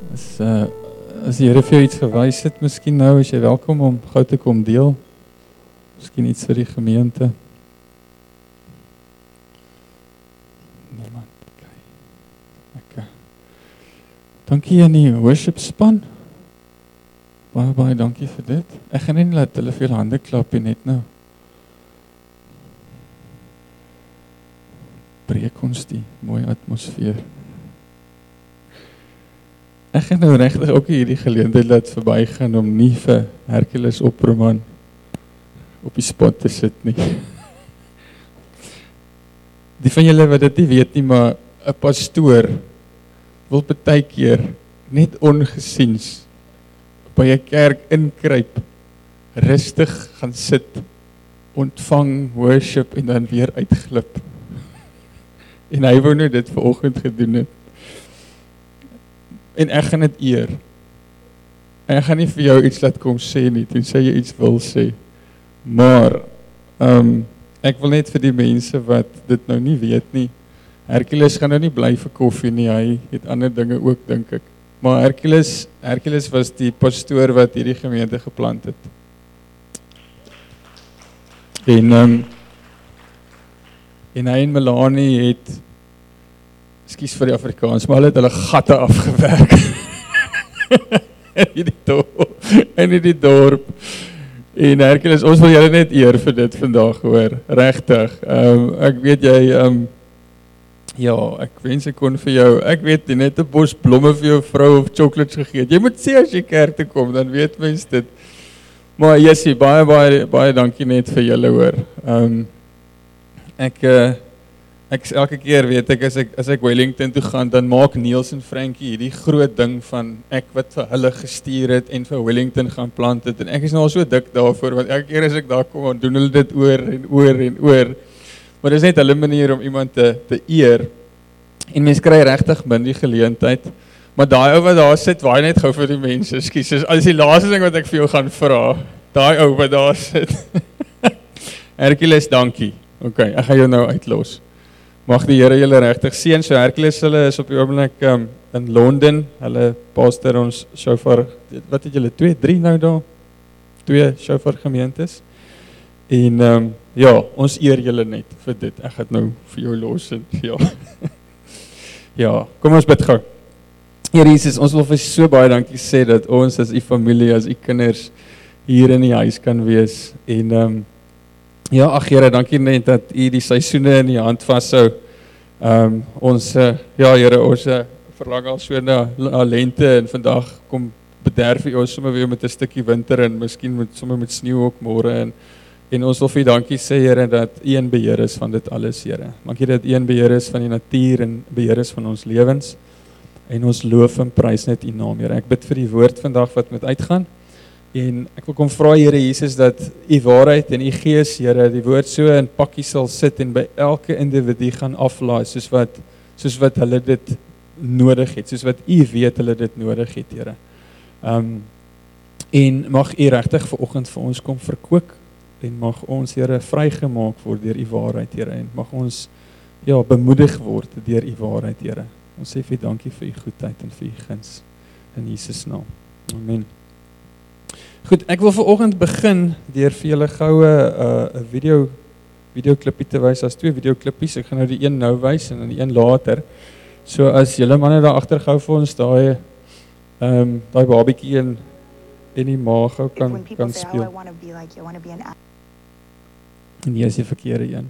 As die Here vir jou iets gewys het, miskien nou is jy welkom om gou te kom deel. Miskien iets vir die gemeente. Niemand. Okay. Dankie aan die worship span. Baie dankie vir dit. Ek gaan nie laat hulle vir julle hande klap net nou. Breek ons die mooie atmosfeer. Ek gaan nou regtig ook hierdie geleentheid laat verbygaan om nie vir Hercules Opperman op die spot te sit nie. Die van julle wat dit nie weet nie, maar 'n pastoor wil baie keer net ongesiens by 'n kerk inkruip, rustig gaan sit, ontvang, worship en dan weer uitglip. En hy wou nou dit vanoggend gedoen het. En ek gaan dit eer. En ek gaan nie vir jou iets laat kom sê nie, toen sê jy iets wil sê. Maar, ek wil net vir die mense wat dit nou nie weet nie, Hercules gaan nou nie bly vir koffie nie, hy het ander dinge ook, dink ek. Maar Hercules was die pastoor wat hierdie gemeente geplant het. En hy en Melanie het, ekskuus vir die Afrikaans, maar hulle het hulle gatte afgewerk. in die dorp. En Hercules, ons wil julle net eer vir dit vandag, hoor, regtig. Ek weet jy, ja, ek wens ek kon vir jou, ek weet nie, net 'n bos blomme vir jou vrou of chocolates gegee. Jy moet sê as jy kerk toe kom, dan weet mens dit. Maar Jessie, baie dankie net vir julle, hoor. Ek elke keer weet ek, as ek Wellington toe gaan, dan maak Niels en Frankie hierdie groot ding van ek wat vir hulle gestuur het en vir Wellington gaan plant het. En ek is nou al so dik daarvoor, want elke keer as ek daar kom, dan doen hulle dit oor en oor en oor. Maar dit is net hulle manier om iemand te eer. En mens kry regtig min die geleentheid. Maar daai ou wat daar sit, waai net gou vir die mense, ekskuus. As die laaste ding wat ek vir jou gaan vra, daai ou wat daar sit. Hercules, dankie. Ok, ek gaan jou nou uitlos. Mag die Here julle regtig seën. So Hercules, hulle is op die oomblik in Londen. Hulle pastor ons shofar, wat het julle, 2, 3 nou daar? 2 shofar gemeentes. En ja, ons eer julle net vir dit. Ek gaan nou vir jou los en ja. Ja, kom ons bid gou. Here Jesus, ons wil vir so baie dankie sê dat ons as u familie, as u kinders hier in die huis kan wees. En ja, ag Here, dankie net dat u die seisoene in die hand vashou. Ons ja Here, ons verlang al so na lente en vandag kom bederf u ons sommer weer met 'n stukkie winter en miskien sommer met sneeu ook môre en ons wil vir u dankie sê Here dat u in beheer is van dit alles, Here. Dankie dat u in beheer is van die natuur en beheer is van ons lewens. En ons loof en prys net u naam, Here. Ek bid vir die woord vandag wat moet uitgaan. En ek wil kom vra, Here Jesus, dat u waarheid en u gees, Here, die woord so in pakkie sal sit en by elke individu gaan aflaai, soos wat hulle dit nodig het, soos wat u weet hulle dit nodig het, Here. En mag u regtig vanoggend vir ons kom verkoop, en mag ons, Here, vrygemaak word deur u waarheid, Here, en mag ons, ja, bemoedig word deur u waarheid, Here. Ons sê vir dankie vir u goedheid en vir u guns, in Jesus naam. Amen. Goed, ek wil vanoggend begin deur vir julle goue 'n videoklippie te wys. As 2 videoklippies. Ek gaan nou die een nou wys en dan die een later. So as julle manne daar agter gou vir ons daai babietjie en die ma gou kan speel. En hier is die verkeerde een.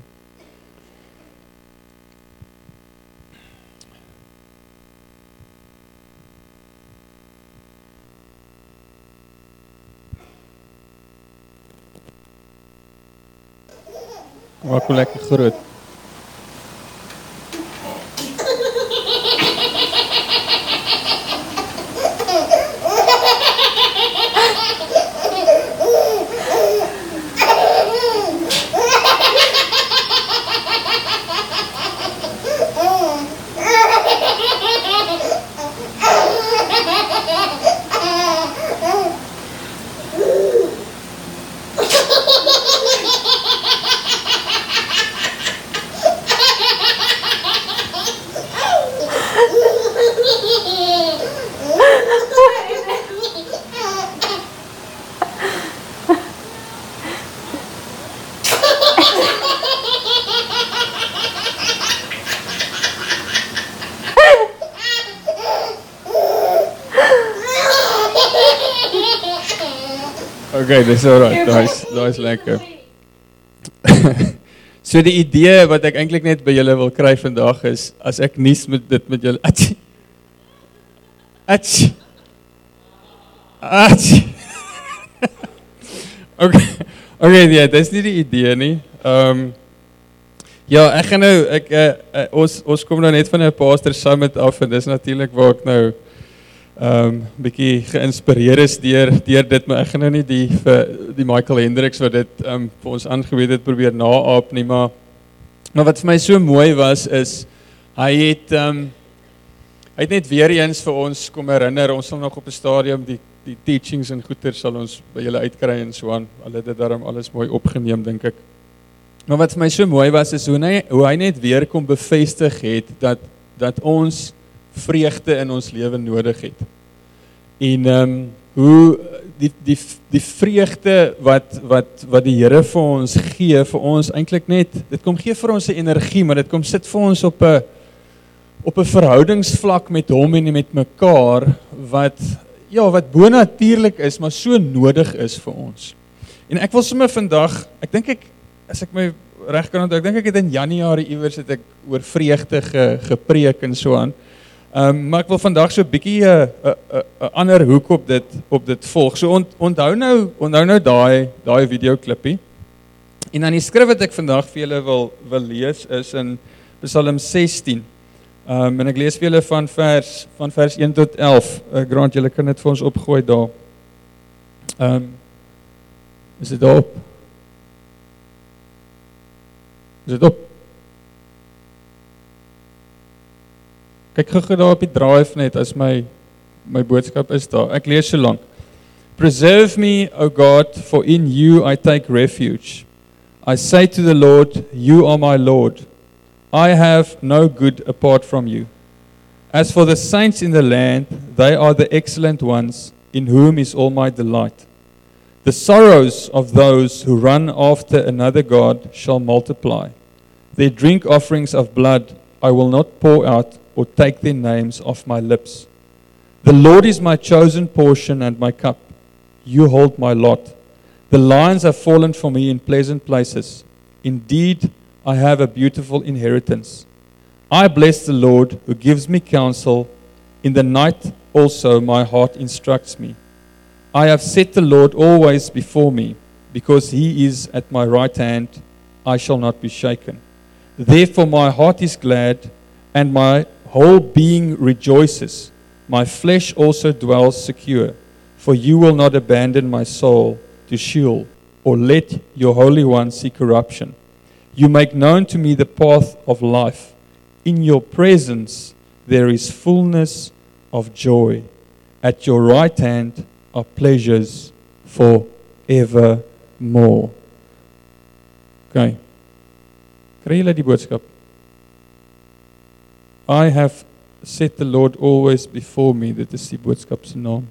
Maak hoe lekker groot. Okay, dis alright. Daai's lekker. So die idee wat ek eintlik net by julle wil kry vandag is, as ek nies met dit met julle, Okay, nee, dis nie die idee nie. Ja, ek gaan nou, ons kom nou net van 'n pastor summit af en dis natuurlik waar ek nou bietjie geïnspireer is deur dit, maar ek gaan nou nie die Michael Hendricks wat dit vir ons aangebied het probeer naaap nie, maar wat vir my so mooi was is hy het net weer eens vir ons kom herinner, ons sal nog op 'n stadium die teachings en goeie sal ons by julle uitkry en so aan. Hulle het dit daarom alles mooi opgeneem, dink ek. Maar wat vir my so mooi was is hoe hy net weer kom bevestig het dat ons vreugde in ons lewe nodig het. En hoe die vreugde wat die Here vir ons gee, vir ons eintlik net, dit kom gee vir ons 'n energie, maar dit kom sit vir ons op 'n verhoudingsvlak met hom en met mekaar wat bonatuurlik is, maar so nodig is vir ons. En ek wil sommer vandag, as ek my reg kan onthou, ek dink ek het in Januarie iewers het ek oor vreugde gepreek en so aan. Maar ek wil vandag so 'n bietjie 'n ander hoek op dit volg. So onthou nou daai videoklippie. En dan die skrif wat ek vandag vir julle wil lees is in Psalm 16. En ek lees vir julle van vers 1 tot 11. Grant, julle kan dit vir ons opgooi daar. Is dit op? Is dit op? Kyk gou daar op die drive net as my boodskap is daar. Ek lees so lank. Preserve me, O God, for in you I take refuge. I say to the Lord, you are my Lord. I have no good apart from you. As for the saints in the land, they are the excellent ones, in whom is all my delight. The sorrows of those who run after another God shall multiply. Their drink offerings of blood I will not pour out, or take their names off my lips. The Lord is my chosen portion and my cup. You hold my lot. The lions have fallen for me in pleasant places. Indeed, I have a beautiful inheritance. I bless the Lord who gives me counsel. In the night also my heart instructs me. I have set the Lord always before me. Because he is at my right hand, I shall not be shaken. Therefore my heart is glad, and my whole being rejoices. My flesh also dwells secure, for you will not abandon my soul to Sheol, or let your Holy One see corruption. You make known to me the path of life. In your presence there is fullness of joy. At your right hand are pleasures forevermore. Okay. Kry julle die boodskap? I have set the Lord always before me. Dit is die boodskap se naam.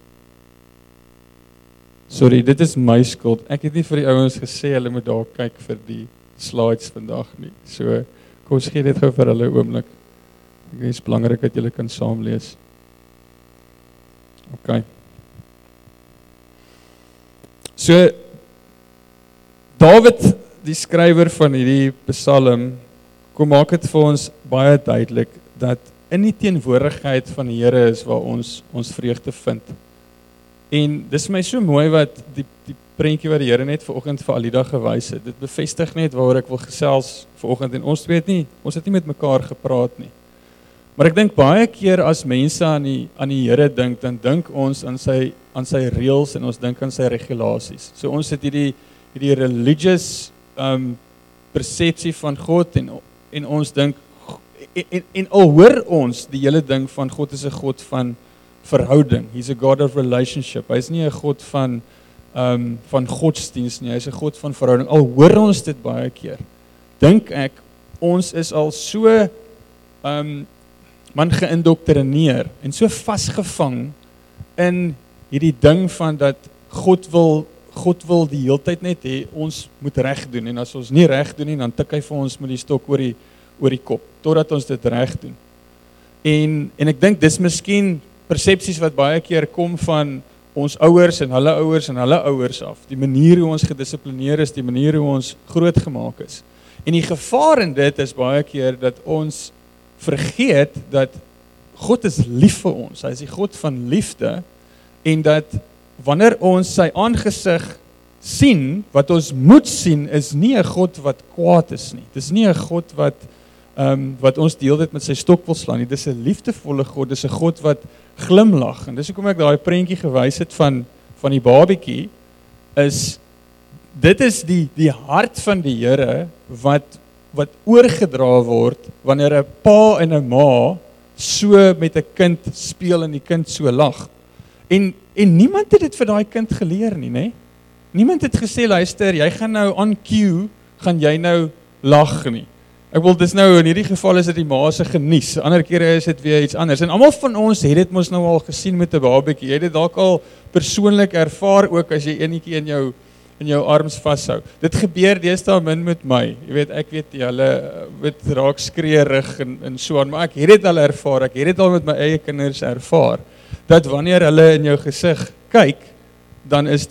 Sorry, dit is my skuld. Ek het nie vir die ouens gesê hulle moet daar kyk vir die slides vandag nie. So, kom ons gee dit gou vir hulle 'n oomblik. Dit is belangrik dat julle kan saam lees. Okay. So, Dawid, die skrywer van hierdie Psalm, kom maak dit vir ons baie duidelik dat in die teenwoordigheid van die Here is waar ons vreugde vind. En dis my so mooi wat die prentjie wat die Here net vanoggend vir Alida gewys het. Dit bevestig net waaroor ek wil gesels vanoggend, en ons het nie met mekaar gepraat nie. Maar ek dink baie keer as mense aan die Here dink, dan dink ons aan sy reëls en ons dink aan sy regulasies. So ons het hierdie religious persepsie van God en ons dink en al hoor ons die hele ding van God is 'n God van verhouding. He's a God of relationship. Hy is nie 'n God van godsdienst nie, hy is 'n God van verhouding. Al hoor ons dit baie keer, dink ek ons is al so geïndoktrineer en so vasgevang in hierdie ding van dat God wil die heeltyd net hê ons moet reg doen, en as ons nie reg doen nie, dan tik hy vir ons met die stok oor die kop totdat ons dit reg doen. En ek dink dis miskien persepsies wat baie keer kom van ons ouers en hulle ouers af. Die manier hoe ons gedissiplineer is, die manier hoe ons grootgemaak is. En die gevaar in dit is baie keer dat ons vergeet dat God is lief vir ons. Hy is die God van liefde en dat wanneer ons sy aangesig sien, wat ons moet sien, is nie 'n God wat kwaad is nie. Dis nie 'n God wat ons die hele tyd met sy stok wil slaan nie. Dis 'n liefdevolle God, dis 'n God wat glimlag. En dis hoekom ek daai prentjie gewys het van die babietjie, dit is die hart van die Here wat oorgedra word wanneer 'n pa en 'n ma so met 'n kind speel en die kind so lag. En niemand het dit vir daai kind geleer nie, né? Niemand het gesê, luister, jy gaan nou on cue, gaan jy nou lag nie. Ek wil dis nou in hierdie geval is dit die ma se genies. Ander kere is dit weer iets anders. En almal van ons het dit mos nou al gesien met 'n babatjie. Jy het dit dalk al persoonlik ervaar ook as jy enetjie in jou arms vashou. Dit gebeur deesdae min met my. Jy weet, ek weet hulle raak skreeurig en so aan, maar ek het dit al ervaar. Ek het dit al met my eie kinders ervaar. Dat wanneer hulle in jou gesig kyk, dan is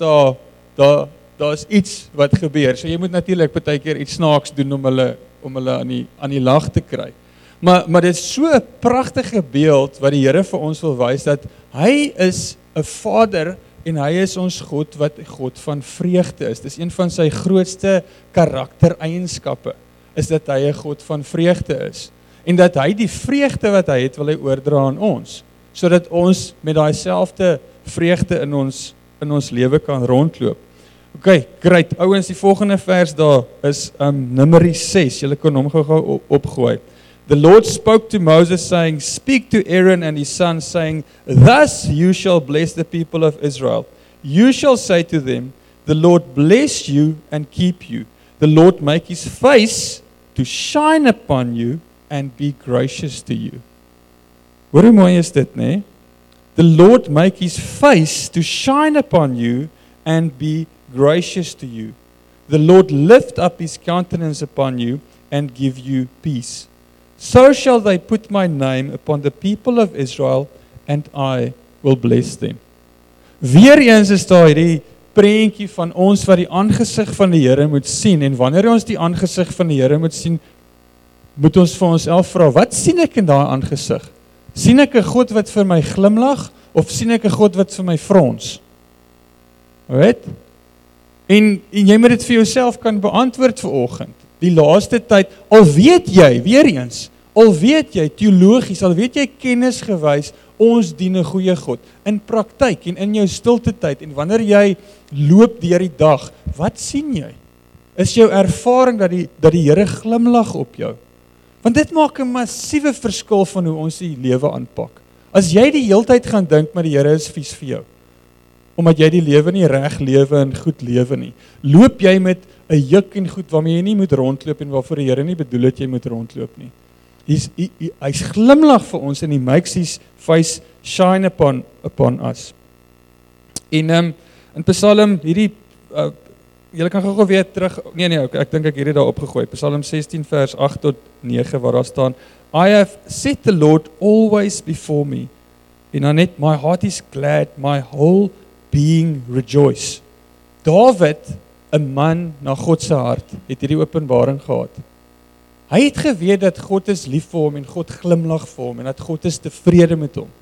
daar's iets wat gebeur. So jy moet natuurlik baie keer iets snaaks doen om hulle aan die lag te kry. Maar dit is so 'n pragtige beeld wat die Here vir ons wil wys dat hy is 'n Vader en hy is ons God wat 'n God van vreugde is. Dis een van sy grootste karaktereienskappe is dat hy 'n God van vreugde is. En dat hy die vreugde wat hy het wil hy oordra aan ons, sodat ons met daai selfde vreugde in ons lewe kan rondloop. Okay, great. Ouens, die volgende vers daar is Numeri 6. Julle kan hom gou opgooi. The Lord spoke to Moses saying, "Speak to Aaron and his sons saying, thus you shall bless the people of Israel. You shall say to them, the Lord bless you and keep you. The Lord make his face to shine upon you and be gracious to you." Hoe mooi is dit, né? The Lord make his face to shine upon you and be gracious to you. The Lord lift up his countenance upon you and give you peace. So shall they put my name upon the people of Israel and I will bless them. Weereens is daar hierdie prentjie van ons wat die aangesig van die Here moet sien en wanneer ons die aangesig van die Here moet sien, moet ons vir onsself vra, wat sien ek in daai aangesig? Sien ek 'n God wat vir my glimlag of sien ek 'n God wat vir my frons? Weet? En jy moet dit vir jouself kan beantwoord vanoggend. Die laaste tyd, al weet jy, weer eens, al weet jy teologies, al weet jy kennisgewys, ons dien 'n goeie God. In praktyk en in jou stilte tyd en wanneer jy loop deur die dag, wat sien jy? Is jou ervaring dat die Here glimlag op jou? Want dit maak 'n massiewe verskil van hoe ons die lewe aanpak. As jy die heeltyd gaan dink maar die Here is vies vir jou, omdat jy die lewe nie reg lewe en goed lewe nie, loop jy met 'n juk en goed waarmee jy nie moet rondloop en waarvoor die Here nie bedoel het jy moet rondloop nie. Hy's glimlag vir ons en he makes his face shine upon us. En in Psalm hierdie julle kan gou weer terug. Nee, ek dink ek het dit daar opgegooi. Psalm 16 vers 8 tot 9 waar daar staan: I have set the Lord always before me. En dan net, my heart is glad, my whole being rejoice. David, 'n man na God se hart, het hierdie openbaring gehad. Hy het geweet dat God is lief vir hom en God glimlag vir hom en dat God is tevrede met hom.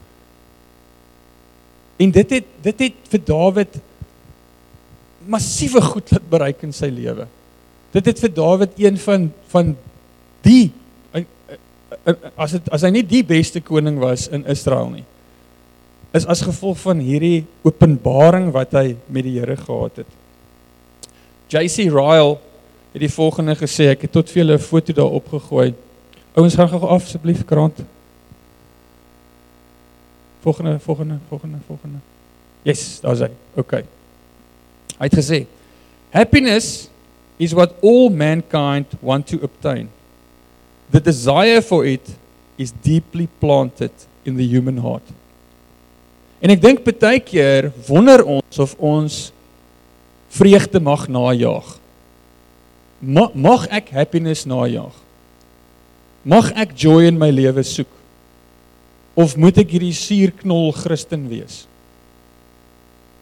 En dit het vir Dawid massiewe goed laat bereik in sy lewe. Dit het vir Dawid een van die, as hy nie die beste koning was in Israel nie, is as gevolg van hierdie openbaring wat hy met die Here gehad het. J.C. Ryle het die volgende gesê, ek het tot vir julle 'n foto daar opgegooi. Ouens, gaan gou af asseblief, krant. Volgende. Yes, daar's hy. Okay. Hy het gesê, happiness is what all mankind want to obtain. The desire for it is deeply planted in the human heart. En ek dink baie keer wonder ons of ons vreugde mag najaag. Mag ek happiness najaag? Mag ek joy in my lewe soek? Of moet ek hierdie suurknol Christen wees?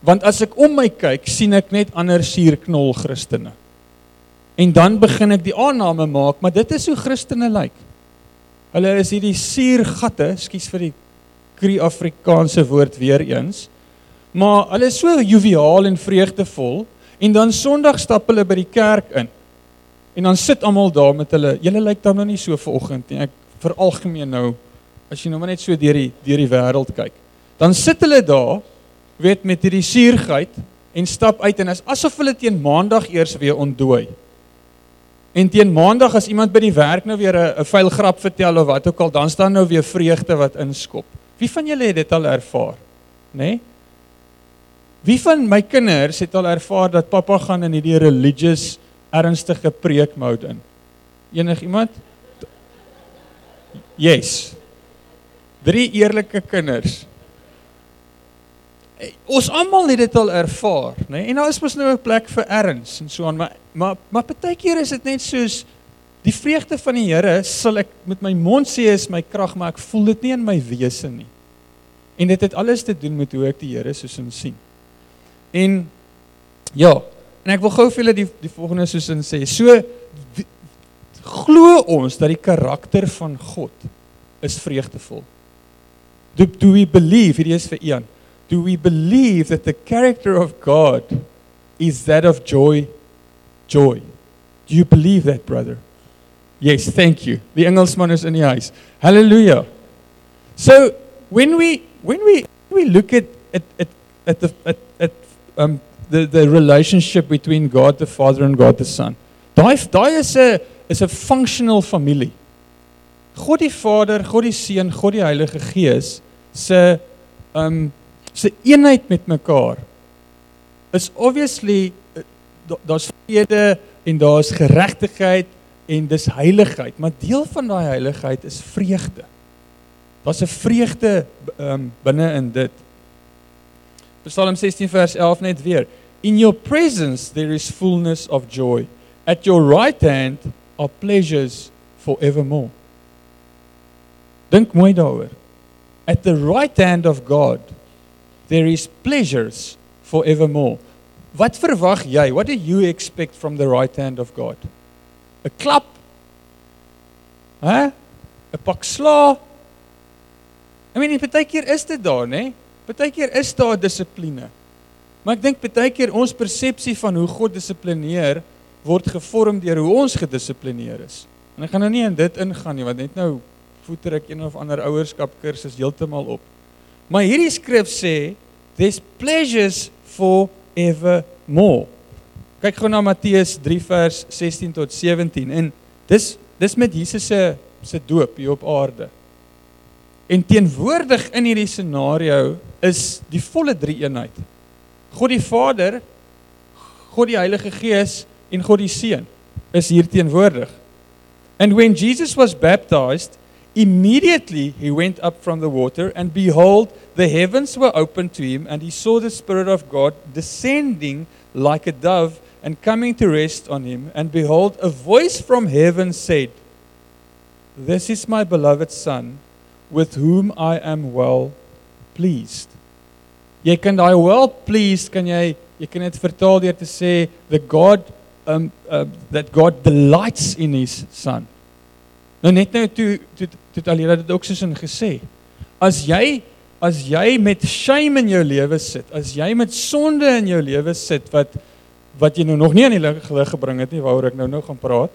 Want as ek om my kyk, sien ek net ander suurknol Christene. En dan begin ek die aanname maak, maar dit is hoe Christene lyk. Hulle is hierdie suurgatte, ekskuus vir die Kri-Afrikaanse woord weer eens, maar hulle is so joviaal en vreugdevol, en dan Sondag stap hulle by die kerk in, en dan sit almal daar met hulle, julle lyk dan nou nie so vanoggend nie, ek veralgemeen nou, as jy nou maar net so deur die wêreld kyk, dan sit hulle daar, weet met hierdie suurheid, en stap uit, en is asof hulle teen Maandag eers weer ontdooi. En teen Maandag as iemand by die werk nou weer 'n vuil grap vertel of wat ook al, dan staan nou weer vreugde wat inskop. Wie van julle het dit al ervaar? Nee? Wie van my kinders het al ervaar dat pappa gaan in hierdie religious, ernstige preekmode in? Enig iemand? Yes. 3 eerlike kinders. Ons almal het dit al ervaar, nee? En daar is mos nou 'n plek vir erns en so aan, maar partykeer is dit net soos die vreugde van die Here sal ek met my mond sê is my krag, maar ek voel dit nie in my wese nie. En dit het alles te doen met hoe ek die Here soos in sien. En ja, en ek wil gou vir julle die volgende soos in sê, so glo ons dat die karakter van God is vreugdevol. Do we believe, hierdie is vir Ian, do we believe that the character of God is that of joy? Joy. Do you believe that, brother? Yes, thank you. Die Engelsman is in die huis. Hallelujah. So when we look at the relationship between God the Father and God the Son, daai is 'n functional familie. God die Vader, God die Seun, God die Heilige Gees se eenheid met mekaar is obviously daar's vrede en daar's geregtigheid en dis heiligheid, maar deel van daai heiligheid is vreugde. Daar's 'n vreugde binne in dit. Psalm 16 vers 11 net weer. In your presence there is fullness of joy. At your right hand are pleasures forevermore. Dink mooi daaroor. At the right hand of God there is pleasures forevermore. Wat verwag jy? What do you expect from the right hand of God? 'n klap? 'n pak sla? I mean, partykeer is dit daar, né? Partykeer is daar dissipline. Maar ek dink partykeer ons persepsie van hoe God dissiplineer word gevorm deur hoe ons gedissiplineer is. En ek gaan nou nie in dit ingaan nie, want net nou voeter ek een of ander ouerskap kursus heeltemal op. Maar hierdie skrif sê, there's pleasures forevermore. Kyk gou na Matteus 3 vers 16 tot 17 en dis met Jesus se doop hier op aarde. En teenwoordig in hierdie scenario is die volle drie-eenheid. God die Vader, God die Heilige Gees en God die Seun is hier teenwoordig. And when Jesus was baptized, immediately he went up from the water, and behold, the heavens were opened to him, and he saw the Spirit of God descending like a dove and coming to rest on him. And behold, a voice from heaven said, "This is my beloved Son, with whom I am well pleased." Jy kan daai well pleased, jy kan dit vertaal deur te sê, that God delights in his Son. Nou net nou toe alreeds dit ook soos in gesê, as jy met shame in jou lewe sit, as jy met sonde in jou lewe sit, wat jy nou nog nie aan die lig gebring het nie, waaroor ek nou gaan praat,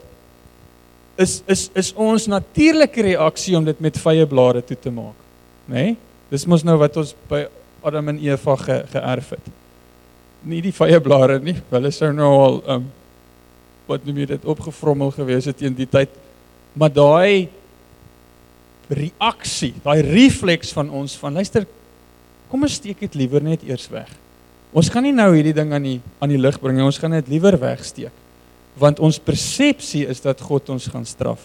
is ons natuurlike reaksie om dit met vye blare toe te maak, né? Dis mos nou wat ons by Adam en Eva geërf het. Nie die vye blare nie, hulle sou nou al, wat noem jy dit, opgevrommel gewees het teen die tyd, maar daai reaksie, daai refleks van ons, luister, kom ons steek dit liewer net eers weg. Ons gaan nie nou hierdie ding aan die lig bring, ons gaan dit liewer wegsteek, want ons persepsie is dat God ons gaan straf.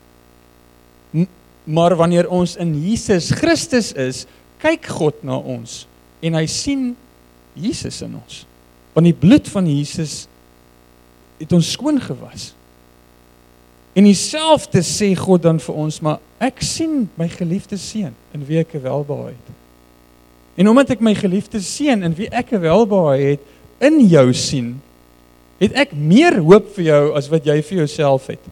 Maar wanneer ons in Jesus Christus is, kyk God na ons, en hy sien Jesus in ons, want die bloed van Jesus het ons skoon gewas. En dieselfde sê God dan vir ons, maar ek sien my geliefde seun, in wie ek welbehae het. En omdat ek my geliefde seun in wie ek 'n welbehae het, in jou sien, het ek meer hoop vir jou as wat jy vir jouself het.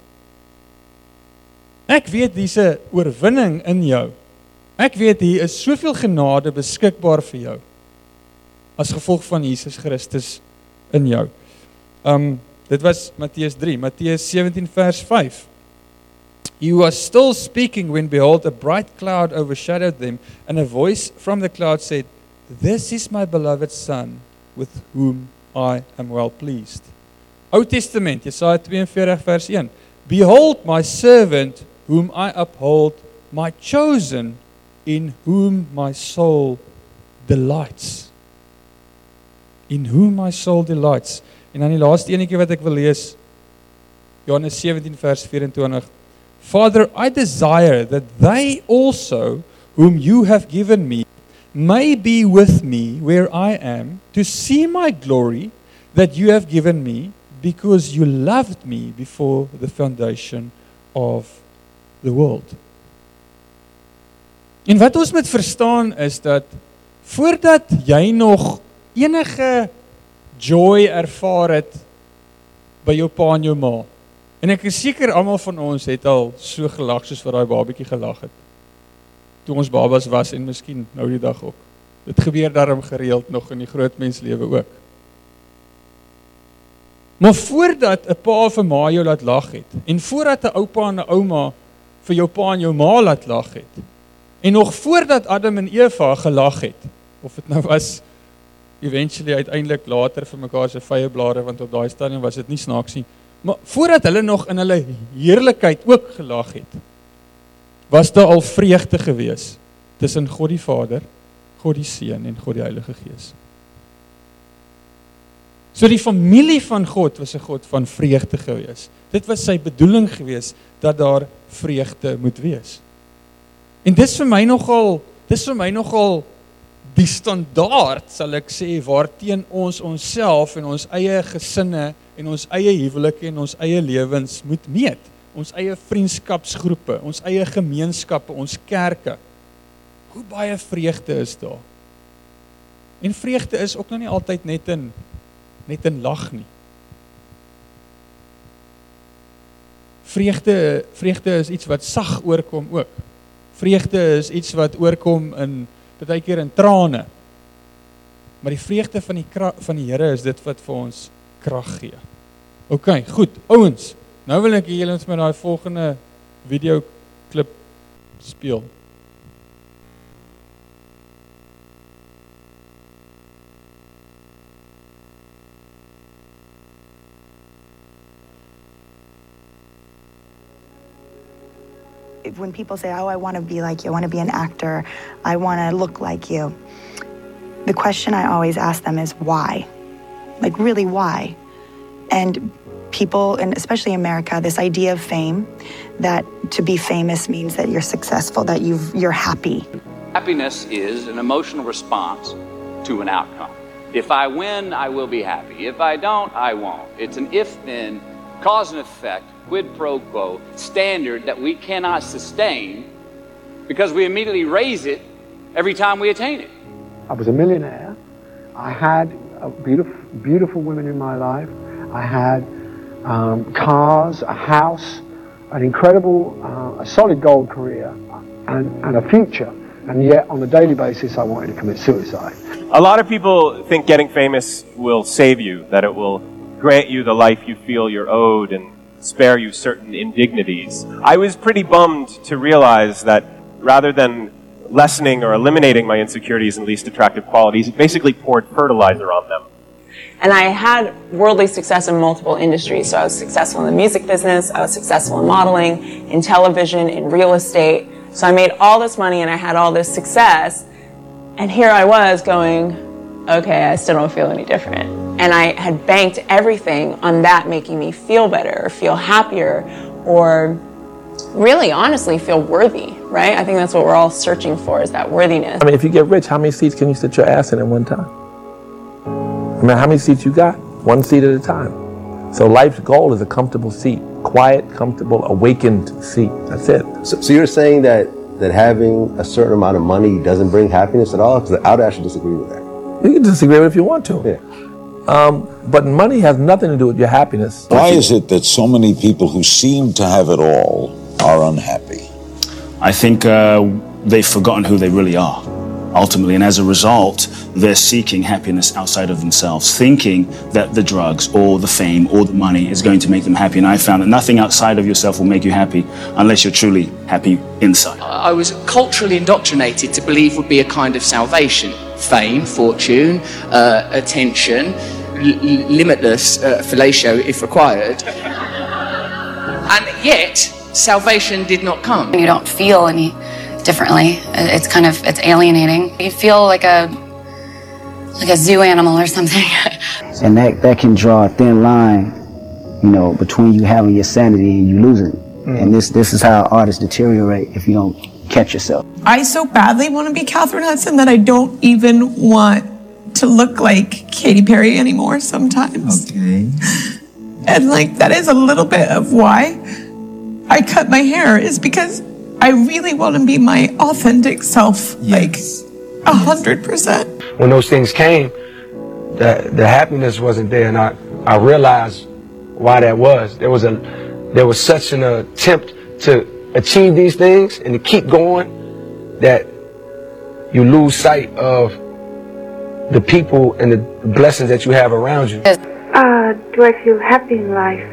Ek weet dis 'n oorwinning in jou. Ek weet hier is soveel genade beskikbaar vir jou as gevolg van Jesus Christus in jou. Dit was Matteus 3, Matteus 17 vers 5. He was still speaking when behold a bright cloud overshadowed them and a voice from the cloud said, "This is my beloved son with whom I am well pleased." Ou Testament, Jesaja 42 vers 1. Behold my servant whom I uphold, my chosen in whom my soul delights. In whom my soul delights. En dan die laaste enetjie wat ek wil lees, Johannes 17 vers 24. Father, I desire that they also, whom you have given me, may be with me where I am, to see my glory that you have given me, because you loved me before the foundation of the world. En wat ons moet verstaan is dat, voordat jy nog enige joy ervaar het by jou pa en jou ma, en ek is seker almal van ons het al so gelag soos wat daai babietjie gelag het, toe ons babas was en miskien nou die dag ook. Dit gebeur daarom gereeld nog in die groot menslewe ook. Maar voordat 'n pa of 'n ma jou laat lag het, en voordat 'n oupa en 'n ouma vir jou pa en jou ma laat lag het, en nog voordat Adam en Eva gelag het, of dit nou was eventually uiteindelik later vir mekaar se vye blare, want op daai stadium was dit nie snaaks nie, maar voordat hulle nog in hulle heerlikheid ook gelag het, was daar al vreugde gewees tussen God die Vader, God die Seun en God die Heilige Gees. So die familie van God was 'n God van vreugde gewees. Dit was sy bedoeling gewees dat daar vreugde moet wees. En dis vir my nogal die standaard, sal ek sê, waarteen ons onsself en ons eie gesinne en ons eie huwelike en ons eie lewens moet meet. Ons eie vriendskapsgroepe, ons eie gemeenskappe, ons kerke. Hoe baie vreugde is daar? En vreugde is ook nog nie altyd net in lag nie. Vreugde is iets wat sag oorkom ook. Vreugde is iets wat oorkom in baie keer in trane. Maar die vreugde van die Here is dit wat vir ons krag gee. OK, goed, ouens. Nou wil ek julle met daai volgende video klip speel. When people say, oh, I want to be like you, I want to be an actor, I want to look like you, the question I always ask them is why? Like, really, why? And people, and especially America, this idea of fame, that to be famous means that you're successful, that you're happy. Happiness is an emotional response to an outcome. If I win, I will be happy. If I don't, I won't. It's an if-then, cause and effect, quid pro quo standard that we cannot sustain because we immediately raise it every time we attain it. I was a millionaire. I had beautiful women in my life. I had cars, a house, an incredible, a solid gold career, and a future. And yet, on a daily basis, I wanted to commit suicide. A lot of people think getting famous will save you, that it will grant you the life you feel you're owed and spare you certain indignities. I was pretty bummed to realize that rather than lessening or eliminating my insecurities and least attractive qualities, it basically poured fertilizer on them. And I had worldly success in multiple industries. So I was successful in the music business, I was successful in modeling, in television, in real estate. So I made all this money and I had all this success. And here I was going, okay, I still don't feel any different. And I had banked everything on that making me feel better, or feel happier, or really, honestly, feel worthy, right? I think that's what we're all searching for, is that worthiness. I mean, if you get rich, how many seats can you sit your ass in at one time? I mean, how many seats you got? One seat at a time. So life's goal is a comfortable seat. Quiet, comfortable, awakened seat. That's it. So you're saying that that having a certain amount of money doesn't bring happiness at all? Because I would actually disagree with that. You can disagree with it if you want to. Yeah. But money has nothing to do with your happiness. Why is it that so many people who seem to have it all are unhappy? I think they've forgotten who they really are, ultimately, and as a result, they're seeking happiness outside of themselves, thinking that the drugs or the fame or the money is going to make them happy. And I found that nothing outside of yourself will make you happy unless you're truly happy inside. I was culturally indoctrinated to believe would be a kind of salvation. Fame, fortune, attention, limitless fellatio if required. And yet, salvation did not come. You don't feel any differently. It's alienating. You feel like a zoo animal or something. And that can draw a thin line, between you having your sanity and you losing it. And this is how artists deteriorate if you don't catch yourself. I so badly want to be Catherine Hudson that I don't even want to look like Katy Perry anymore sometimes. Okay. And that is a little bit of why I cut my hair, is because I really want to be my authentic self, 100%. When those things came, the happiness wasn't there, and I realized why that was. There was such an attempt to achieve these things and to keep going that you lose sight of the people and the blessings that you have around you. Do I feel happy in life?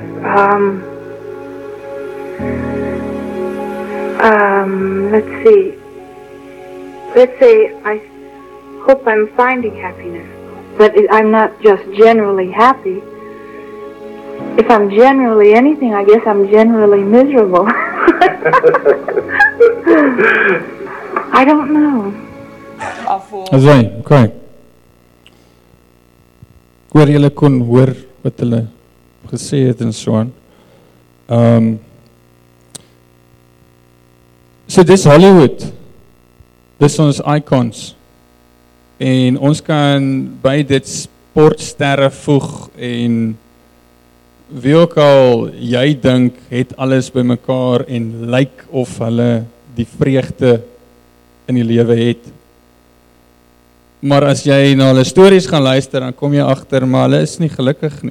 Let's see. Let's say I hope I'm finding happiness, but I'm not just generally happy. If I'm generally anything, I guess I'm generally miserable. I don't know. Azai, okay. Ek hoor julle kon hoor wat hulle gesê het en so aan. So dis Hollywood. Dis ons icons. En ons kan by dit sportsterre voeg en wie ook al jy dink het alles bymekaar en lyk of hulle die vreugde in die lewe het. Maar as jy na hulle stories gaan luister, dan kom jy agter maar hulle is nie gelukkig nie.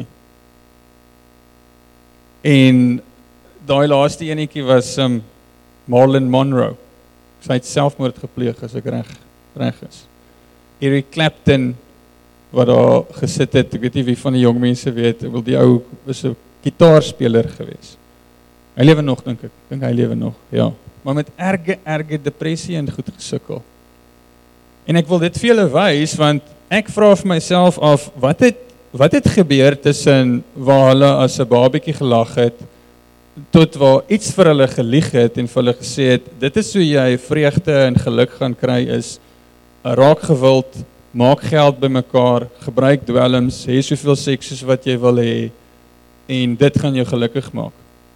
En daai laaste enetjie was Marilyn Monroe. Sy het selfmoord gepleeg as ek reg is. Eric Clapton wat daar gesit het, ek weet nie wie van die jong mense weet, wil die ou was 'n gitaarspeler gewees. Hy lewe nog dink ek. Dink hy lewe nog. Ja, maar met erge depressie en goed gesukkel. En ek wil dit vir julle wys want ek vra vir myself af wat het gebeur tussen waar hulle as 'n babietjie gelag het tot waar iets vir hulle gelieg het en vir hulle gesê het dit is hoe jy vreugde en geluk gaan kry is raak gewild, maak geld bymekaar, gebruik dwelms, hê soveel seks soos wat jy wil hê en dit gaan jou gelukkig maak.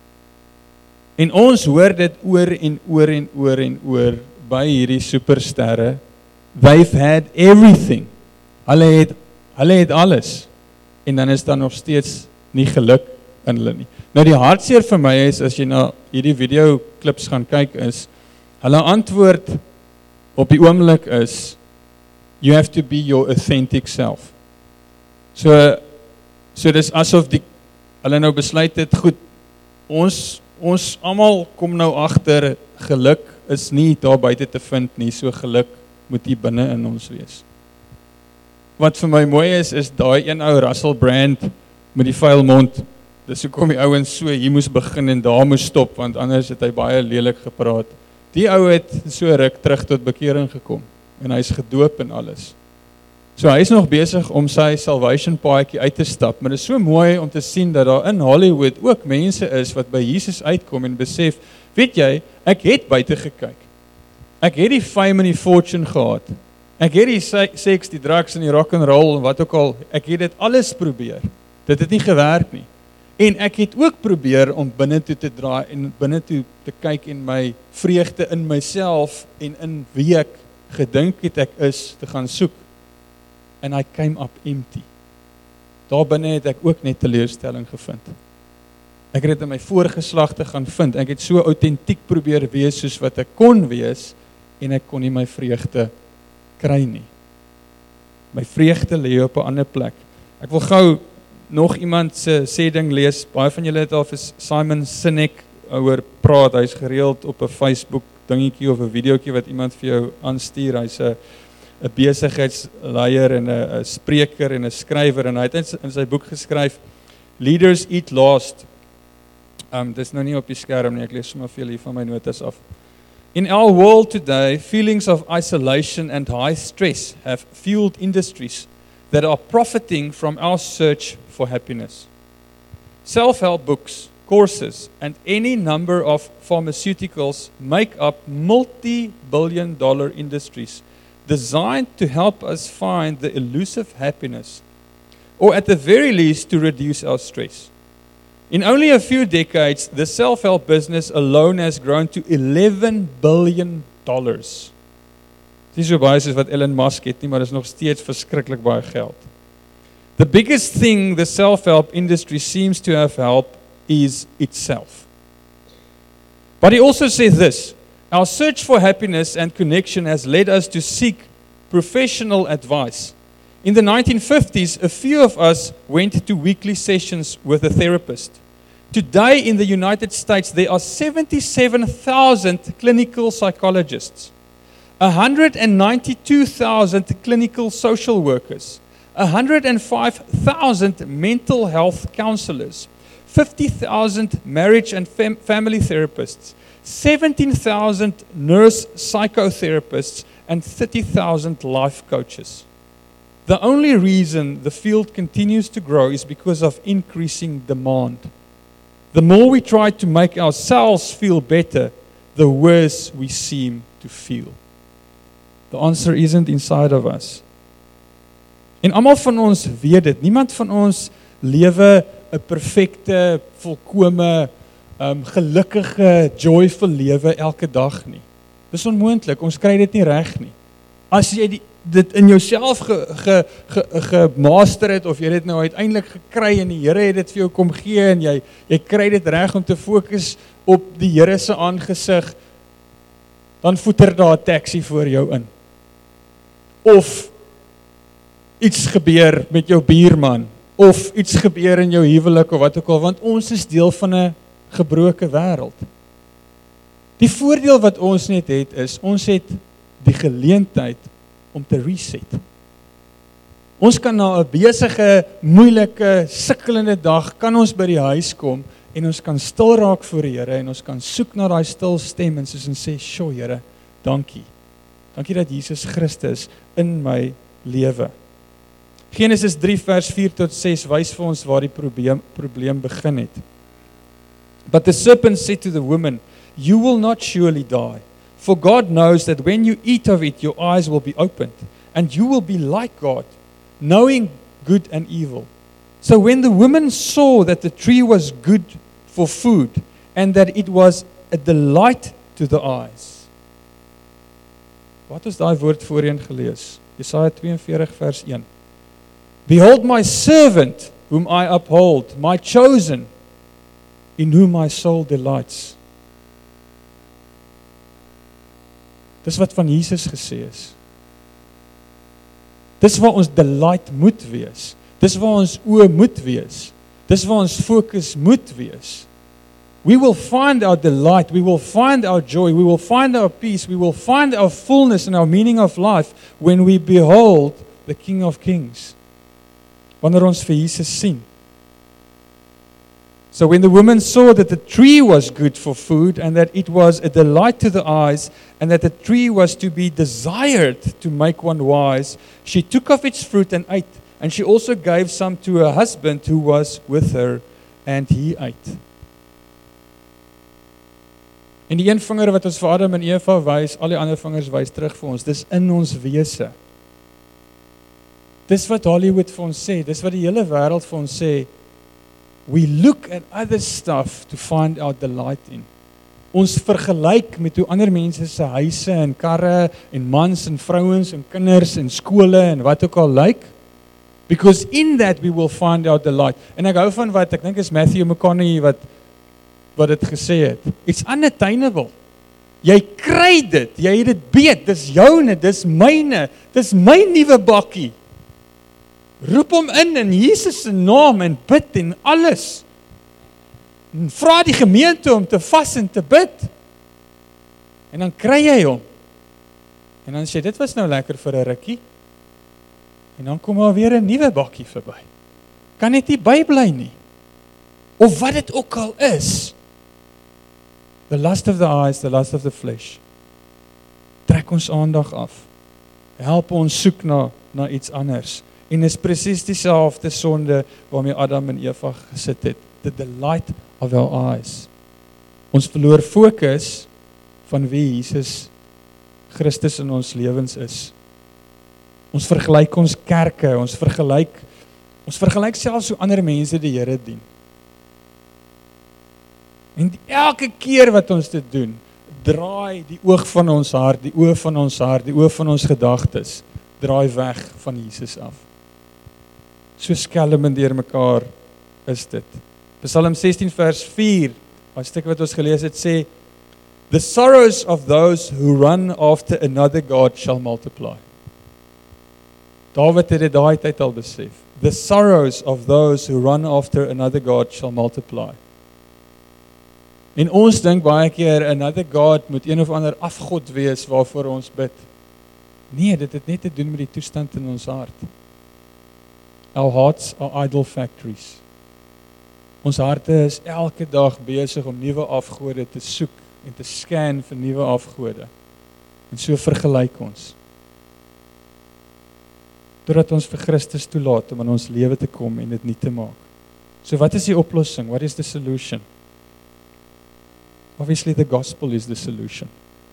En ons hoor dit oor en oor en oor en oor by hierdie supersterre. They've had everything. Hulle het alles. En dan is daar nog steeds nie geluk in hulle nie. Nou die hartseer vir my is as jy na hierdie video klips gaan kyk is, hulle antwoord op die oomblik is you have to be your authentic self. So dis asof hulle nou besluit het, goed, ons almal kom nou agter geluk is nie daar buite te vind nie, so geluk moet hier binne in ons wees. Wat vir my mooi is daai een ou Russell Brand met die vuil mond. Dis hoekom die ouens so hier moes begin en daar moes stop, want anders het hy baie lelik gepraat. Die ou het so ruk terug tot bekering gekom en hy's gedoop en alles. So hy is nog besig om sy salvation paadjie uit te stap, maar dit is so mooi om te sien dat daar in Hollywood ook mense is wat by Jesus uitkom en besef, weet jy, ek het buite gekyk. Ek het die fame en die fortune gehad. Ek het die seks, die drugs en die rock and roll en wat ook al, ek het dit alles probeer. Dit het nie gewerk nie. En ek het ook probeer om binne toe te draai en binne toe te kyk en my vreugde in myself en in wie ek gedink het ek is te gaan soek. And I came up empty. Daar binne het ek ook net teleurstelling gevind. Ek het dit in my voorgeslagte gaan vind. Ek het so autentiek probeer wees soos wat ek kon wees en ek kon nie my vreugde kry nie. My vreugde lê op 'n ander plek. Ek wil gou nog iemand se sê ding lees. Baie van julle het al vir Simon Sinek oor praat. Hy's gereeld op 'n Facebook dingetjie of 'n videoetjie wat iemand vir jou aanstuur. Hy's 'n besigheidsleier en 'n spreker en 'n skrywer en hy het in sy boek geskryf Leaders Eat Last. Dis nou nie op die skerm nie, ek lees sommer vir julle hier van my notas af. In our world today, feelings of isolation and high stress have fueled industries that are profiting from our search for happiness. Self-help books, courses, and any number of pharmaceuticals make up multi-billion-dollar industries designed to help us find the elusive happiness, or at the very least to reduce our stress. In only a few decades, the self-help business alone has grown to $11 billion. Dis so baie soos wat Elon Musk het nie, maar dis nog steeds verskriklik baie geld. The biggest thing the self-help industry seems to have helped is itself. But he also says this, our search for happiness and connection has led us to seek professional advice. In the 1950s, a few of us went to weekly sessions with a therapist. Today in the United States, there are 77,000 clinical psychologists, 192,000 clinical social workers, 105,000 mental health counselors, 50,000 marriage and family therapists, 17,000 nurse psychotherapists, and 30,000 life coaches. The only reason the field continues to grow is because of increasing demand. The more we try to make ourselves feel better, the worse we seem to feel. The answer isn't inside of us. En almal van ons weet dit. Niemand van ons lewe 'n perfekte, volkome, gelukkige, joyful lewe elke dag nie. Dis onmoontlik. Ons kry dit nie reg nie. As jy dit in jouself gemaster het of jy dit nou uiteindelik gekry en die Here het dit vir jou kom gee en jy kry dit reg om te fokus op die Here se aangesig, dan voeter daar 'n taxi voor jou in. Of iets gebeur met jou buurman of iets gebeur in jou huwelik of wat ook al, want ons is deel van 'n gebroke wêreld. Die voordeel wat ons net het is, ons het die geleentheid om te reset. Ons kan na 'n besige, moeilike, sukkelende dag, kan ons by die huis kom en ons kan stil raak voor die Here en ons kan soek na daai stil stem en soos en sê, "Sjoe Here, dankie. Dankie dat Jesus Christus in my lewe." Genesis 3 vers 4 tot 6 wys vir ons waar die probleem begin het. But the serpent said to the woman, "You will not surely die. For God knows that when you eat of it, your eyes will be opened, and you will be like God, knowing good and evil." So when the woman saw that the tree was good for food, and that it was a delight to the eyes. Wat is daai woord voorheen gelees? Jesaja 42 vers 1. Behold my servant, whom I uphold, my chosen, in whom my soul delights. Dis wat van Jesus gesê is. Dis waar ons delight moet wees. Dis waar ons oë moet wees. Dis waar ons fokus moet wees. We will find our delight, we will find our joy, we will find our peace, we will find our fullness and our meaning of life when we behold the King of Kings. Wanneer ons vir Jesus sien. So when the woman saw that the tree was good for food and that it was a delight to the eyes and that the tree was to be desired to make one wise, she took of its fruit and ate. And she also gave some to her husband who was with her, and he ate. En die een vinger wat ons vir Adam en Eva wys, al die ander vingers wys terug vir ons, dis in ons wese. Dis wat Hollywood vir ons sê, dis wat die hele wêreld vir ons sê. We look at other stuff to find our delight in. Ons vergelyk met hoe ander mense se huise en karre en mans en vrouens en kinders en skole en wat ook al lyk. Because in that we will find our delight. En ek hou van wat ek dink is Matthew McConaughey wat wat dit gesê het. It's unattainable. Jy kry dit, jy het dit beet, dis joune, dis myne, dis my nuwe bakkie. Roep hom in Jesus se naam en bid en alles. En vra die gemeente om te vas en te bid. En dan kry jy hom. En dan sê dit was nou lekker vir 'n rukkie. En dan kom daar weer 'n nuwe bakkie verby. Kan net nie bybly nie. Of wat dit ook al is. The lust of the eyes, the lust of the flesh. Trek ons aandag af. Help ons soek na iets anders. En is presies dieselfde sonde waarmee Adam en Eva gesit het. The delight of our eyes. Ons verloor fokus van wie Jesus Christus in ons lewens is. Ons vergelyk ons kerke, ons vergelyk selfs hoe ander mense die Here dien. En elke keer wat ons dit doen, draai die oog van ons hart, die oë van ons hart, die oë van ons gedagtes, draai weg van Jesus af. So skelm en deur mekaar is dit. Psalm 16 vers 4, daai stuk wat ons gelees het sê, the sorrows of those who run after another God shall multiply. Dawid het dit daai tyd al besef. The sorrows of those who run after another God shall multiply. En ons dink baie keer another God moet een of ander afgod wees waarvoor ons bid. Nee, dit het net te doen met die toestand in ons hart. Our hearts are idol factories. Ons harte is elke dag besig om nuwe afgode te soek en te scan vir nuwe afgode. En so vergelyk ons. Totdat ons vir Christus toelaat om in ons lewe te kom en dit nie te maak. So wat is die oplossing? What is the solution? Obviously the gospel is the solution.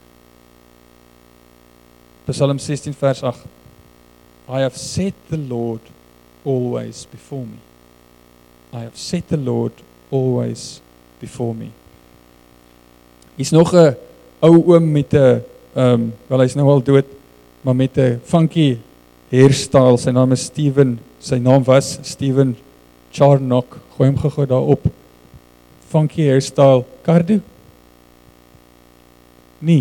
Psalm 16 vers 8. I have set the Lord always before me. I have set the Lord always before me. Hier's nog 'n ou oom met 'n wel hy's nou al dood, maar met 'n funky hairstyle. Sy naam is Steven. Sy naam was Steven Charnock. Gooi hom gou daarop. Funky hairstyle. Cardo? Nee.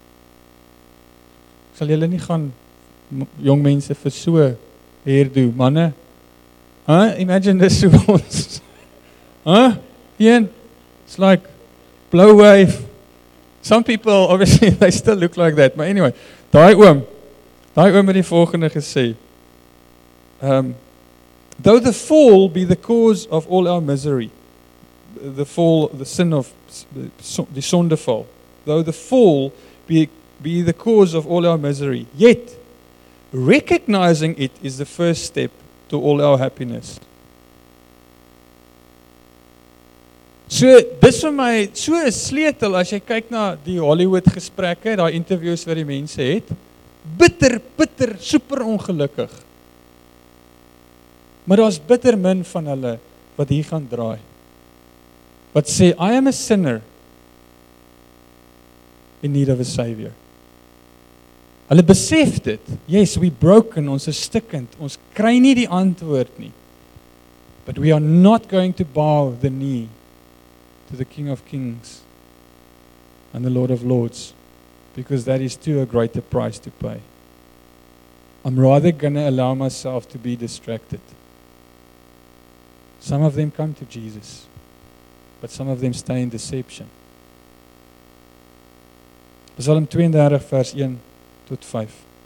Sal julle nie gaan jong mense vir so hairdo, manne? Imagine this to ons. Ian? It's like blow wave. Some people, obviously, they still look like that. But anyway, daai oom het die volgende gesê. Though the fall be the cause of all our misery, the fall, the sin of the sondeval, though the fall be the cause of all our misery, yet recognizing it is the first step to all our happiness. So, dis vir my so 'n sleutel as jy kyk na die Hollywood gesprekke, daai interviews wat die mense het. Bitter, super ongelukkig. Maar daar's bitter min van hulle wat hier gaan draai. Wat sê, I am a sinner in need of a savior. Hulle besef dit. Yes, we broken, ons is stikkend, ons kry nie die antwoord nie. But we are not going to bow the knee to the King of Kings and the Lord of Lords, because that is too a greater price to pay. I'm rather going to allow myself to be distracted. Some of them come to Jesus, but some of them stay in deception. Psalm 32 vers 1 tot 5.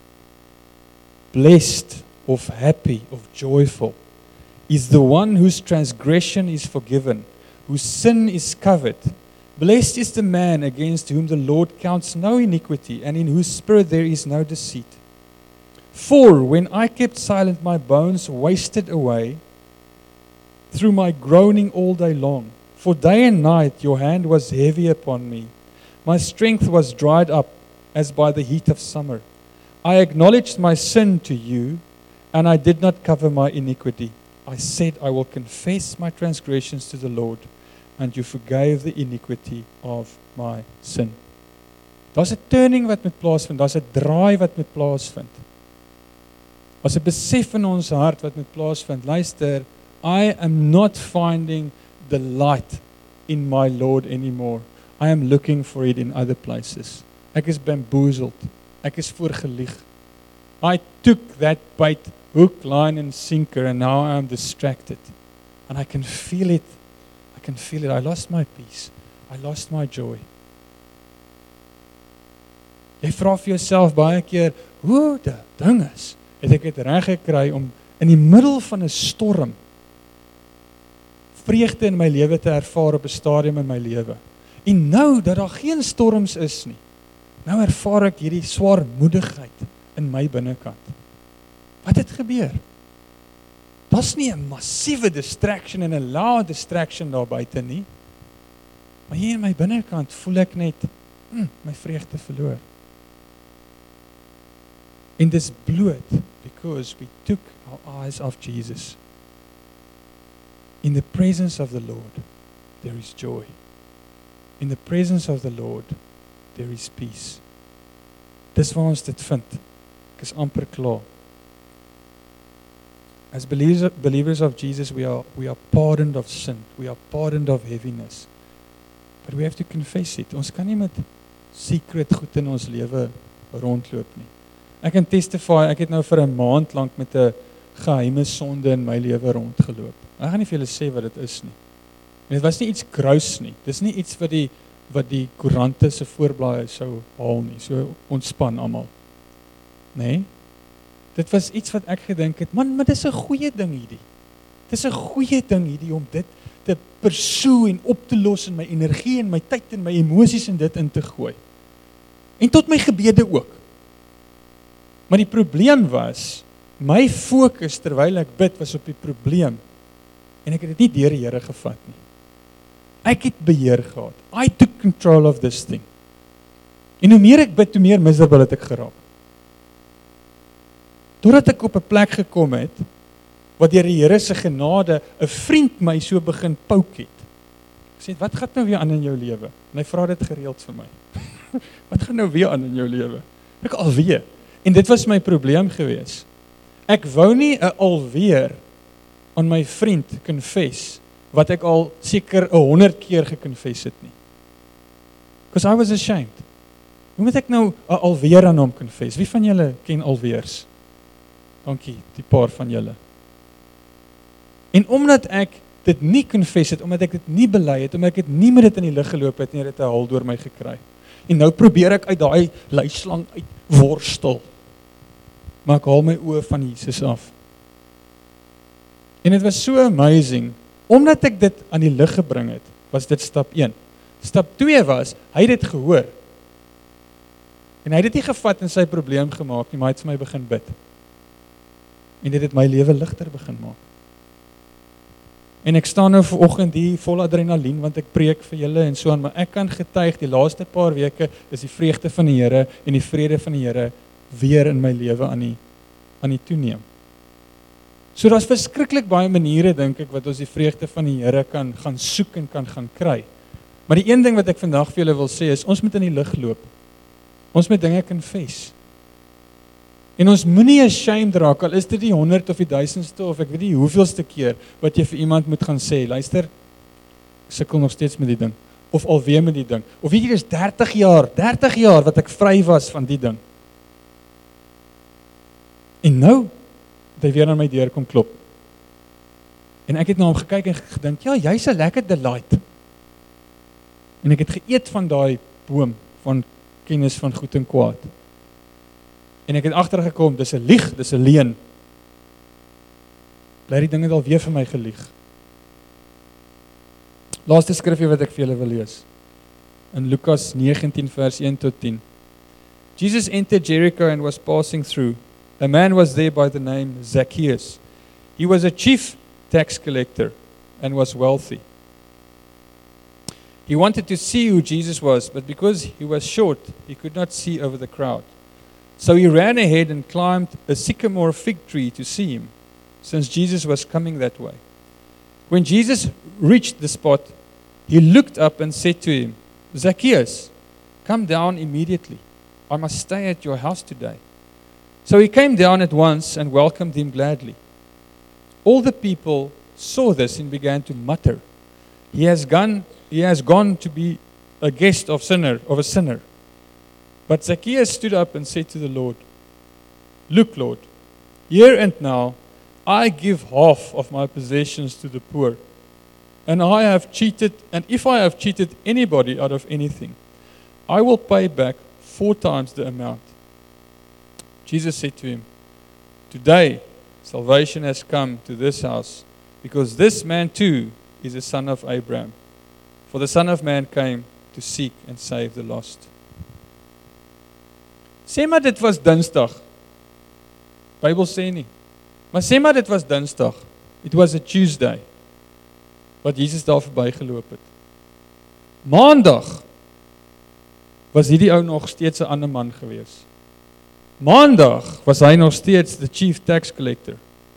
Blessed of happy, of joyful, is the one whose transgression is forgiven, whose sin is covered. Blessed is the man against whom the Lord counts no iniquity, and in whose spirit there is no deceit. For when I kept silent, my bones wasted away through my groaning all day long. For day and night your hand was heavy upon me. My strength was dried up as by the heat of summer. I acknowledged my sin to you, and I did not cover my iniquity. I said, I will confess my transgressions to the Lord, and you forgave the iniquity of my sin. Daar's 'n turning wat moet plaasvind, daar's 'n draai wat moet plaasvind. Daar's 'n besef in ons hart wat moet plaasvind. Luister, I am not finding the light in my Lord anymore. I am looking for it in other places. Ek is bamboozled. Ek is voorgelieg. I took that bait, hook, line and sinker, and now I am distracted. And I can feel it. I can feel it. I lost my peace. I lost my joy. Jy vra vir jouself baie keer, hoe die ding is, het ek het reg gekry om in die middel van 'n storm vreugde in my lewe te ervaar op 'n stadium in my lewe. En nou dat daar geen storms is nie, nou ervaar ek hierdie swaarmoedigheid in my binnekant. Wat het gebeur? Daar's nie 'n massiewe distraction en 'n loud distraction daar buite nie. Maar hier in my binnekant voel ek net my vreugde verloor. En dis bloot because we took our eyes off Jesus. In the presence of the Lord, there is joy. In the presence of the Lord, there is peace. Dis waar ons dit vind. Ek is amper klaar. As believers of Jesus, we are pardoned of sin. We are pardoned of heaviness. But we have to confess it. Ons kan nie met secret goed in ons lewe rondloop nie. Ek kan testify, ek het nou vir 'n maand lank met 'n geheime sonde in my lewe rondgeloop. Ek gaan nie vir julle sê wat dit is nie. En dit was nie iets grous nie. Dis nie iets wat die koerante se voorblaaie sou haal nie. So ontspan almal. Nee. Dit was iets wat ek gedink het, man, maar dis 'n goeie ding hierdie. Dis 'n goeie ding hierdie om dit te pursue en op te los in my energie en my tyd en my emosies en dit in te gooi. En tot my gebede ook. Maar die probleem was, my fokus terwyl ek bid was op die probleem. En ek het dit nie deur die Here gevat nie. Ek het beheer gehad. I took control of this thing. En hoe meer ek bid, hoe meer miserable het ek geraak. Doordat ek op 'n plek gekom het, wat deur die Here se genade 'n vriend my so begin pouk het. Ek sê, wat gaan nou weer aan in jou lewe? En hy vra dit gereeld vir my. Wat gaan nou weer aan in jou lewe? Ek alweer. En dit was my probleem gewees. Ek wou nie 'n alweer aan my vriend confess, wat ek al seker 100 keer geconfess het nie. Because I was ashamed. Hoe moet ek nou alweer aan hom confess? Wie van julle ken alweers? Dankie, die paar van julle. En omdat ek dit nie confess het, omdat ek dit nie bely het, omdat ek dit nie met dit in die lug geloop het nie, het dit 'n hal deur my gekry. En nou probeer ek uit daai leislang uit worstel. Maar ek haal my oë van Jesus af. En dit was so amazing. Omdat ek dit aan die lig gebring het, was dit stap 1. Stap 2 was, hy het dit gehoor. En hy het dit nie gevat en sy probleem gemaak nie, maar hy het vir my begin bid. En dit het my lewe ligter begin maak. En ek staan nou vanoggend hier vol adrenalien, want ek preek vir julle en so aan, maar ek kan getuig, die laaste paar weke is die vreugde van die Here en die vrede van die Here weer in my lewe aan die toeneem. So daar's verskriklik baie maniere, dink ek, wat ons die vreugde van die Here kan gaan soek en kan gaan kry. Maar die een ding wat ek vandag vir julle wil sê is, ons moet in die lig loop. Ons moet dinge confess. En ons moenie ashamed raak, al is dit die 100 of die 1000ste of ek weet nie hoeveelste keer wat jy vir iemand moet gaan sê, luister, ek sukkel nog steeds met die ding, of alweer met die ding, of weet jy, dis 30 jaar wat ek vry was van die ding. En nou, het hy weer aan my deur kom klop. En ek het na hom gekyk en gedink, ja, jy's 'n lekker delight. En ek het geëet van daai boom van kennis van goed en kwaad. En ek het agtergekom, dis 'n lieg, dis 'n leuen. Bly die dinge alweer vir my gelieg. Laaste skrifgie wat ek vir julle wil lees. In Lukas 19 vers 1 tot 10. Jesus entered Jericho and was passing through. A man was there by the name Zacchaeus. He was a chief tax collector and was wealthy. He wanted to see who Jesus was, but because he was short, he could not see over the crowd. So he ran ahead and climbed a sycamore fig tree to see him, since Jesus was coming that way. When Jesus reached the spot, he looked up and said to him, Zacchaeus, come down immediately. I must stay at your house today. So he came down at once and welcomed him gladly. All the people saw this and began to mutter, He has gone to be a guest of a sinner. But Zacchaeus stood up and said to the Lord, "Look, Lord, here and now I give half of my possessions to the poor. And if I have cheated anybody out of anything, I will pay back 4 times the amount." Jesus said to him, "Today salvation has come to this house, because this man too is a son of Abraham. For the Son of Man came to seek and save the lost." Sê maar dit was Dinsdag. Bybel sê nie. Maar sê maar dit was Dinsdag. It was a Tuesday. Wat Jesus daar verbygeloop het. Maandag was hierdie ou nog steeds 'n ander man gewees. Maandag was hy nog steeds the chief tax collector.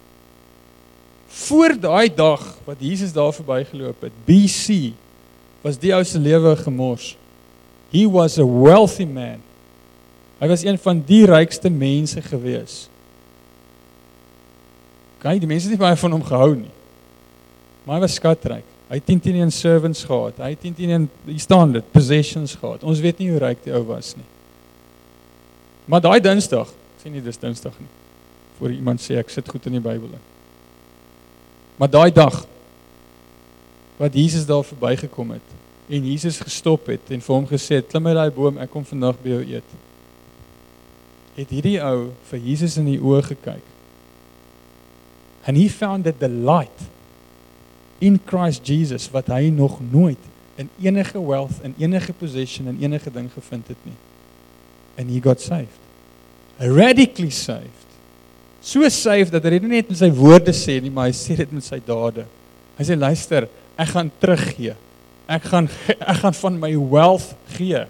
Voor daai dag wat Jesus daar verbygeloop het, BC, was die ou se lewe gemors. He was a wealthy man. Hy was een van die rykste mense gewees. Kyk, die mense het nie baie van hom gehou nie. Maar hy was skatryk. Hy het 10 servants gehad. Hy het 10 hier staan dit, possessions gehad. Ons weet nie hoe ryk die ou was nie. Maar daai Dinsdag, sê nie dis Dinsdag nie, voor iemand sê ek sit goed in die Bybel in. Maar daai dag, wat Jesus daar verbygekom het, en Jesus gestop het, en vir hom gesê het, klim uit daai boom, ek kom vandag by jou eet. Het hierdie ou vir Jesus in die oë gekyk. And he found that the light in Christ Jesus, wat hy nog nooit in enige wealth, in enige possession, in enige ding gevind het nie. And he got saved. Radically saved. So saved, dat hy nie net met sy woorde sê nie, maar hy sê dit met sy dade. Hy sê, luister, ek gaan teruggee. Ek gaan van my wealth gee.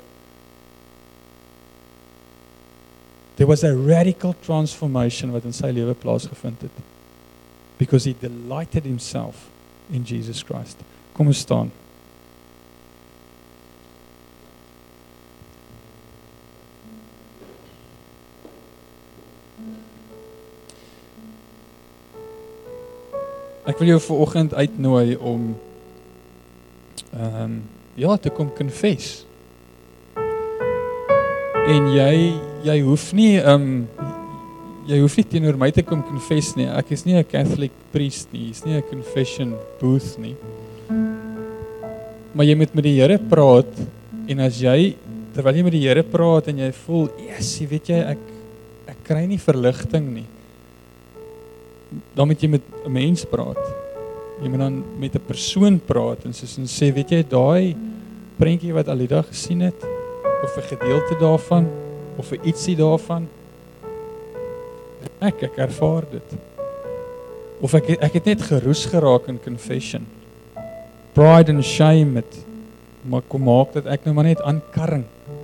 There was a radical transformation wat in sy lewe plaasgevind het. Because he delighted himself in Jesus Christ. Kom ons staan. Ek wil jou vanoggend uitnooi om te kom confess. En jy hoef nie teenoor my te kom confess nie. Ek is nie 'n Catholic priest nie. Is nie 'n confession booth nie. Maar jy moet met die Here praat en as jy terwyl jy met die Here praat en jy voel, yes, weet jy ek kry nie verligting nie. Dan moet jy met 'n mens praat. Jy moet dan met 'n persoon praat en sê, weet jy, daai prentjie wat Alida gesien het, of 'n gedeelte daarvan, of 'n ietsie daarvan, ek ervaar dit. Of ek het net geroes geraak in confession. Pride and shame het kom maak dat ek nou maar net aankarring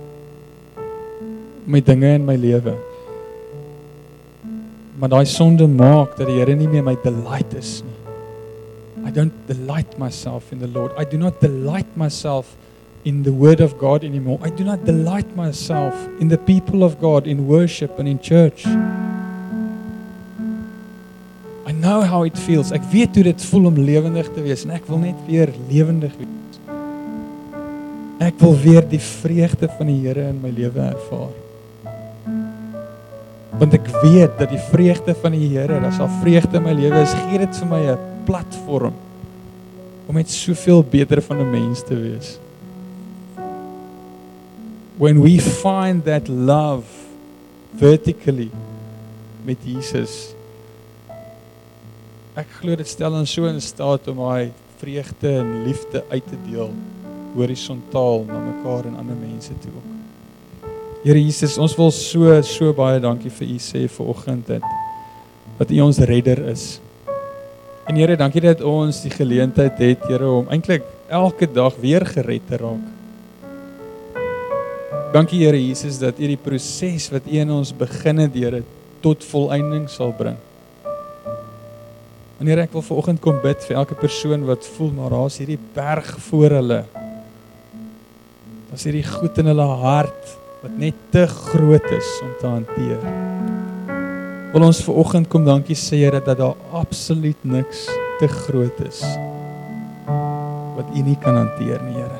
met dinge in my lewe. Maar daai sonde maak dat die Here nie meer my delight is nie. I don't delight myself in the Lord. I do not delight myself in the word of God anymore. I do not delight myself in the people of God, in worship and in church. I know how it feels. Ek weet hoe dit voel om lewendig te wees en ek wil net weer lewendig wees. Ek wil weer die vreugde van die Here in my lewe ervaar. Want ek weet dat die vreugde van die Here, dat sal vreugde in my lewe is, gee dit vir my 'n platform om net soveel beter van 'n mens te wees. When we find that love vertically met Jesus, ek glo dit stel ons so in staat om daai vreugde en liefde uit te deel horisontaal na mekaar en ander mense toe ook. Here Jesus, ons wil so baie dankie vir U sê vanoggend dat U ons redder is. En Here, dankie dat ons die geleentheid het, Here, om eintlik elke dag weer gered te raak. Dankie Here Jesus dat U die proses wat U in ons begin het, Here, tot volëinding sal bring. En Here, ek wil vanoggend kom bid vir elke persoon wat voel maar daar's hierdie berg voor hulle. Daar's hierdie goed in hulle hart wat net te groot is om te hanteer. Wil ons vanoggend kom dankie sê Here dat daar absoluut niks te groot is wat wat U nie kan hanteer nie, Here.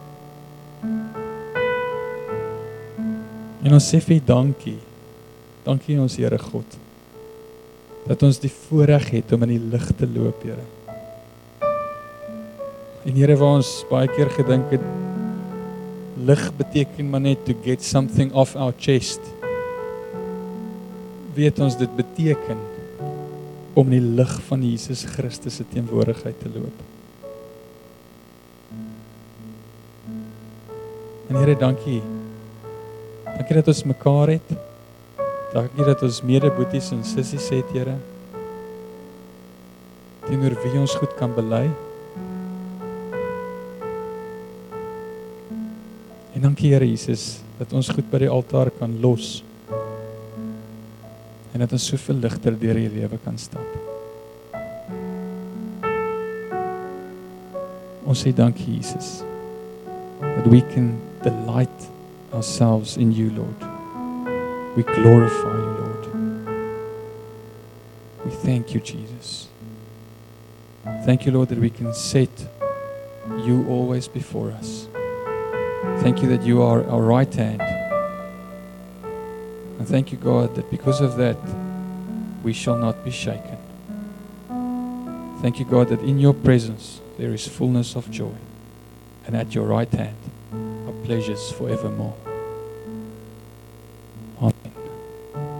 En ons sê vir U dankie. Dankie ons Here God, dat ons die voorreg het om in die lig te loop, Here. En Here, waar ons baie keer gedink het, lig beteken maar net to get something off our chest. Weet ons dit beteken om in die lig van Jesus Christus se teenwoordigheid te loop. En Here, dankie. Dankie dat ons mekaar het. Dankie dat ons medeboeties en sissies het, Here. Teenoor wie ons goed kan bely. En dankie, Here Jesus, dat ons goed by die altaar kan los. En dat ons soveel ligter deur die lewe kan stap. Ons sê dankie, Jesus, that we can delight ourselves in you, Lord. We glorify you, Lord. We thank you, Jesus. Thank you, Lord, that we can set you always before us. Thank you that you are our right hand. And thank you, God, that because of that, we shall not be shaken. Thank you, God, that in your presence there is fullness of joy. And at your right hand are pleasures forevermore.